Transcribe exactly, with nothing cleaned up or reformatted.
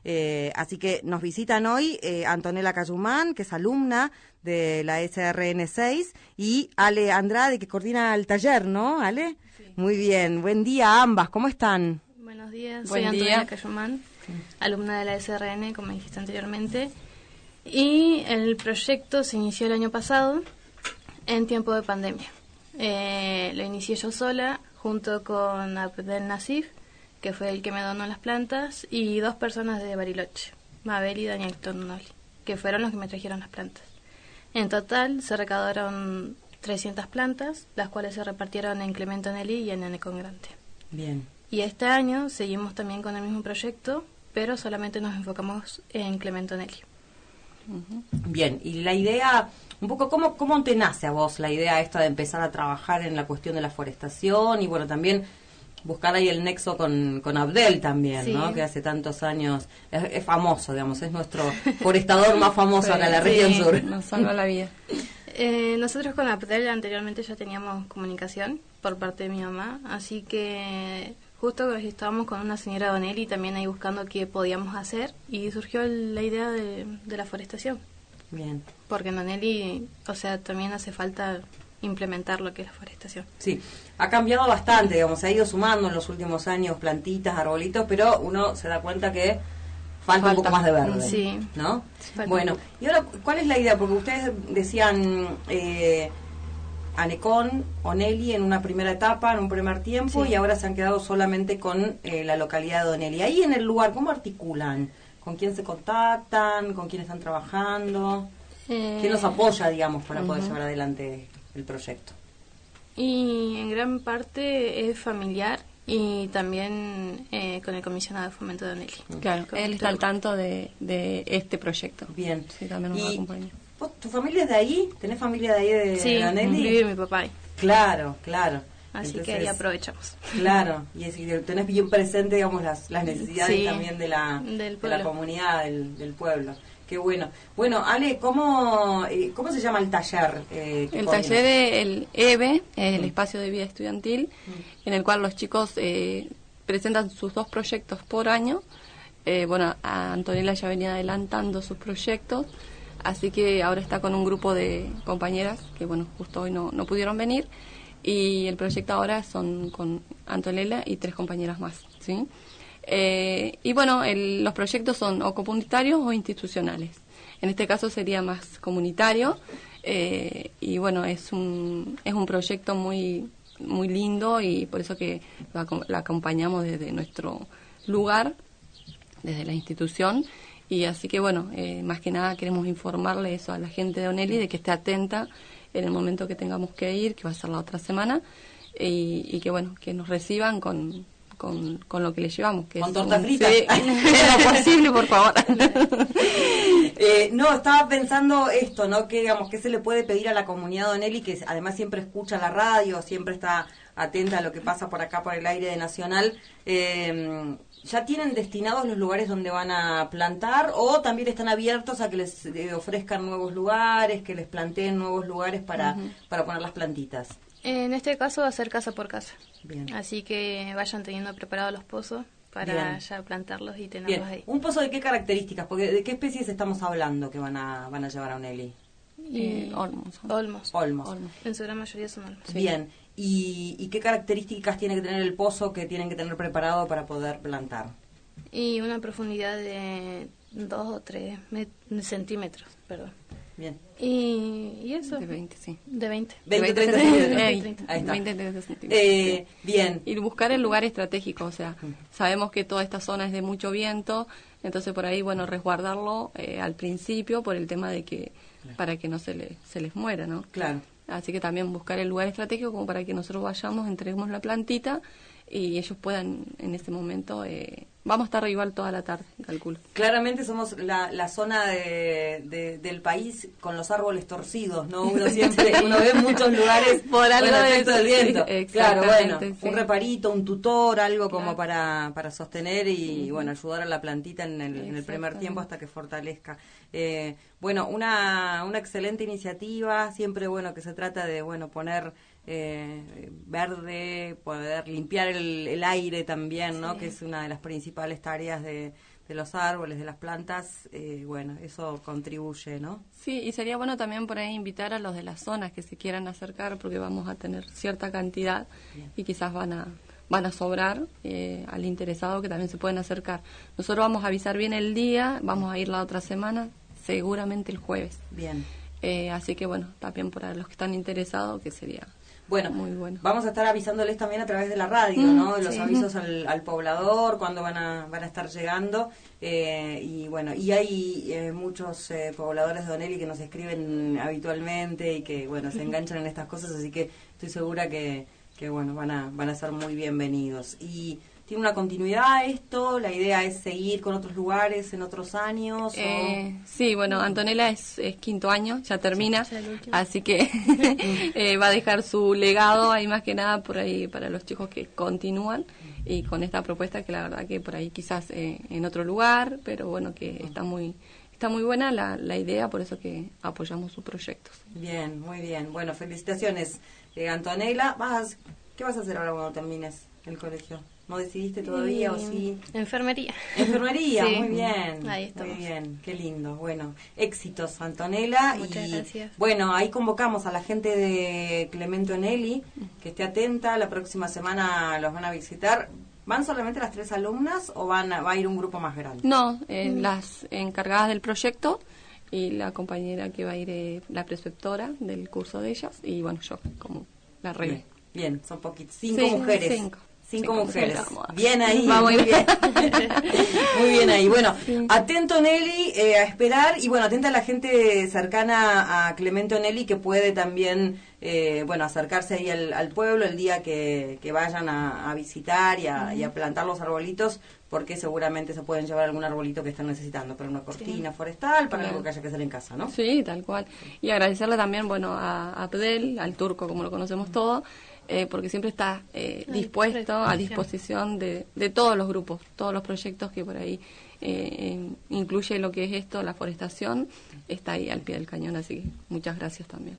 Eh, así que nos visitan hoy eh, Antonella Cayumán, que es alumna de la S R N seis, y Ale Andrade, que coordina el taller, ¿no, Ale? Sí. Muy bien, buen día a ambas, ¿cómo están? Buenos días, Buen soy día. Antonella Cayumán, sí. alumna de la S R N, como dijiste anteriormente, y el proyecto se inició el año pasado, en tiempo de pandemia. Eh, lo inicié yo sola, junto con Abdel Nasif, que fue el que me donó las plantas, y dos personas de Bariloche, Mabel y Daniel Tornoli, que fueron los que me trajeron las plantas. En total se recaudaron trescientas plantas, las cuales se repartieron en Clemente Onelli y en Anecón Grande. Bien. Y este año seguimos también con el mismo proyecto, pero solamente nos enfocamos en Clemente Onelli. Uh-huh. Bien, y la idea, un poco, ¿cómo, ¿cómo te nace a vos la idea esta de empezar a trabajar en la cuestión de la forestación y bueno, también buscar ahí el nexo con, con Abdel también, sí. ¿no? Que hace tantos años, es, es famoso, digamos, es nuestro forestador más famoso acá en la sí, región sur. Nos salva la vida. Eh, nosotros con Abdel anteriormente ya teníamos comunicación por parte de mi mamá, así que justo estábamos con una señora Donelli también ahí buscando qué podíamos hacer y surgió la idea de, de la forestación. Bien. Porque en Donelli, o sea, también hace falta implementar lo que es la forestación. Sí, ha cambiado bastante, digamos, se ha ido sumando en los últimos años plantitas, arbolitos, pero uno se da cuenta que falta, falta. un poco más de verde, sí. ¿no? Bueno, y ahora, ¿cuál es la idea? Porque ustedes decían eh, Anecón, Onelli en una primera etapa, en un primer tiempo, sí. y ahora se han quedado solamente con eh, la localidad de Onelli. Ahí en el lugar, ¿cómo articulan? ¿Con quién se contactan? ¿Con quién están trabajando? Eh, ¿Quién los apoya, digamos, para uh-huh. poder llevar adelante el proyecto? Y en gran parte es familiar y también eh, con el comisionado de fomento de Onelli. Claro, él está al tanto de, de este proyecto. Bien. Sí, también nos acompaña. ¿Vos, ¿Tu familia es de ahí? ¿Tenés familia de ahí de, sí, de Onelli? Sí, vive mi papá ahí. Claro, claro. Así Entonces, que ahí aprovechamos. Claro, y es decir, tenés bien presente, digamos, las, las necesidades sí, también de la, del de la comunidad, del, del pueblo. Qué bueno. Bueno, Ale, ¿cómo, eh, ¿cómo se llama el taller? Eh, el taller es el E B E, es el Espacio de Vida Estudiantil, mm. en el cual los chicos eh, presentan sus dos proyectos por año. Eh, bueno, a Antonella ya venía adelantando sus proyectos, así que ahora está con un grupo de compañeras que, bueno, justo hoy no, no pudieron venir, y el proyecto ahora son con Antonella y tres compañeras más, ¿sí? Eh, y bueno, el, los proyectos son o comunitarios o institucionales. En este caso sería más comunitario, eh, y bueno, es un es un proyecto muy muy lindo y por eso que la, la acompañamos desde nuestro lugar, desde la institución. Y así que bueno, eh, más que nada queremos informarle eso a la gente de Onelli, de que esté atenta en el momento que tengamos que ir, que va a ser la otra semana, y, y que bueno, que nos reciban con Con, con lo que le llevamos, que con es torta un, frita, sí, lo posible, por favor. eh, no, estaba pensando esto, ¿no? Que digamos, que se le puede pedir a la comunidad de Onelli, que además siempre escucha la radio, siempre está atenta a lo que pasa por acá por el aire de Nacional. Eh, ¿Ya tienen destinados los lugares donde van a plantar o también están abiertos a que les eh, ofrezcan nuevos lugares, que les planteen nuevos lugares para, uh-huh. para poner las plantitas? En este caso va a ser casa por casa. Bien. Así que vayan teniendo preparados los pozos para Bien. ya plantarlos y tenerlos Bien. ahí. ¿Un pozo de qué características? Porque ¿de qué especies estamos hablando que van a van a llevar a Onelli? Eh, olmos. Olmos. Olmos. Olmos. En su gran mayoría son olmos. Sí. Bien. ¿Y, ¿Y qué características tiene que tener el pozo que tienen que tener preparado para poder plantar? Y una profundidad de dos o tres centímetros, perdón. Bien. Y, y eso. De veinte, sí. De veinte. veinte, treinta centímetros. Ahí está. veinte, treinta centímetros. Eh, bien. Y buscar el lugar estratégico, o sea, sabemos que toda esta zona es de mucho viento, entonces por ahí, bueno, resguardarlo eh, al principio por el tema de que, claro. para que no se, le, se les muera, ¿no? Claro. Así que también buscar el lugar estratégico como para que nosotros vayamos, entreguemos la plantita y ellos puedan en ese momento... Eh, vamos a estar igual toda la tarde, calculo. Claramente somos la, la zona de, de, del país con los árboles torcidos, ¿no? Uno siempre, uno ve muchos lugares por algo con el efecto del viento. Sí, claro, bueno, sí. un reparito, un tutor, algo como claro. para, para sostener y, uh-huh. bueno, ayudar a la plantita en el, en el primer tiempo hasta que fortalezca. Eh, bueno, una, una excelente iniciativa, siempre, bueno, que se trata de, bueno, poner... Eh, verde, poder limpiar el, el aire también, ¿no? Sí. Que es una de las principales tareas de, de los árboles, de las plantas, eh, bueno, eso contribuye, ¿no? Sí, y sería bueno también por ahí invitar a los de las zonas que se quieran acercar, porque vamos a tener cierta cantidad Bien. y quizás van a van a sobrar eh, al interesado que también se pueden acercar. Nosotros vamos a avisar bien el día, vamos a ir la otra semana, seguramente el jueves. Bien. Eh, así que bueno, también para los que están interesados, que sería bueno, muy bueno. Vamos a estar avisándoles también a través de la radio, mm, ¿no? Los sí. avisos al, al poblador, cuándo van a van a estar llegando. Eh, y bueno, y hay eh, muchos eh, pobladores de Onelli que nos escriben habitualmente y que, bueno, se enganchan en estas cosas, así que estoy segura que, que bueno, van a, van a ser muy bienvenidos. Y ¿tiene una continuidad esto? ¿La idea es seguir con otros lugares en otros años? Eh, sí, bueno, Antonella es, es quinto año, ya termina, sí, así que eh, va a dejar su legado ahí más que nada por ahí para los chicos que continúan y con esta propuesta que la verdad que por ahí quizás eh, en otro lugar, pero bueno, que está muy está muy buena la, la idea, por eso que apoyamos sus proyectos. Bien, muy bien. Bueno, felicitaciones, eh, Antonella. ¿Vas, ¿Qué vas a hacer ahora cuando termines el colegio? ¿No decidiste todavía y... o sí? Enfermería. Enfermería, sí. muy bien. Ahí estamos. Muy bien, qué lindo. Bueno, éxitos, Antonella. Muchas y, gracias. Bueno, ahí convocamos a la gente de Clemente Onelli, que esté atenta. La próxima semana los van a visitar. ¿Van solamente las tres alumnas o van a, va a ir un grupo más grande? No, eh, mm. las encargadas del proyecto y la compañera que va a ir, eh, la preceptora del curso de ellas, y bueno, yo como la rey. Bien, bien, son poquitos. Cinco sí, mujeres. Cinco. Cinco, Cinco mujeres. mujeres. Bien ahí. Va muy bien. Muy bien ahí. Bueno, sí. atento Nelly, eh, a esperar y bueno, atenta a la gente cercana a Clemente Onelli que puede también, eh, bueno, acercarse ahí al, al pueblo el día que, que vayan a, a visitar y a, uh-huh. y a plantar los arbolitos, porque seguramente se pueden llevar algún arbolito que están necesitando, para una cortina sí. forestal, para claro. algo que haya que hacer en casa, ¿no? Sí, tal cual. Y agradecerle también, bueno, a, a Abdel, al turco, como lo conocemos uh-huh. todos, Eh, porque siempre está eh, dispuesto, a disposición de, de todos los grupos, todos los proyectos que por ahí eh, incluye lo que es esto, la forestación, está ahí al pie del cañón, así que muchas gracias también.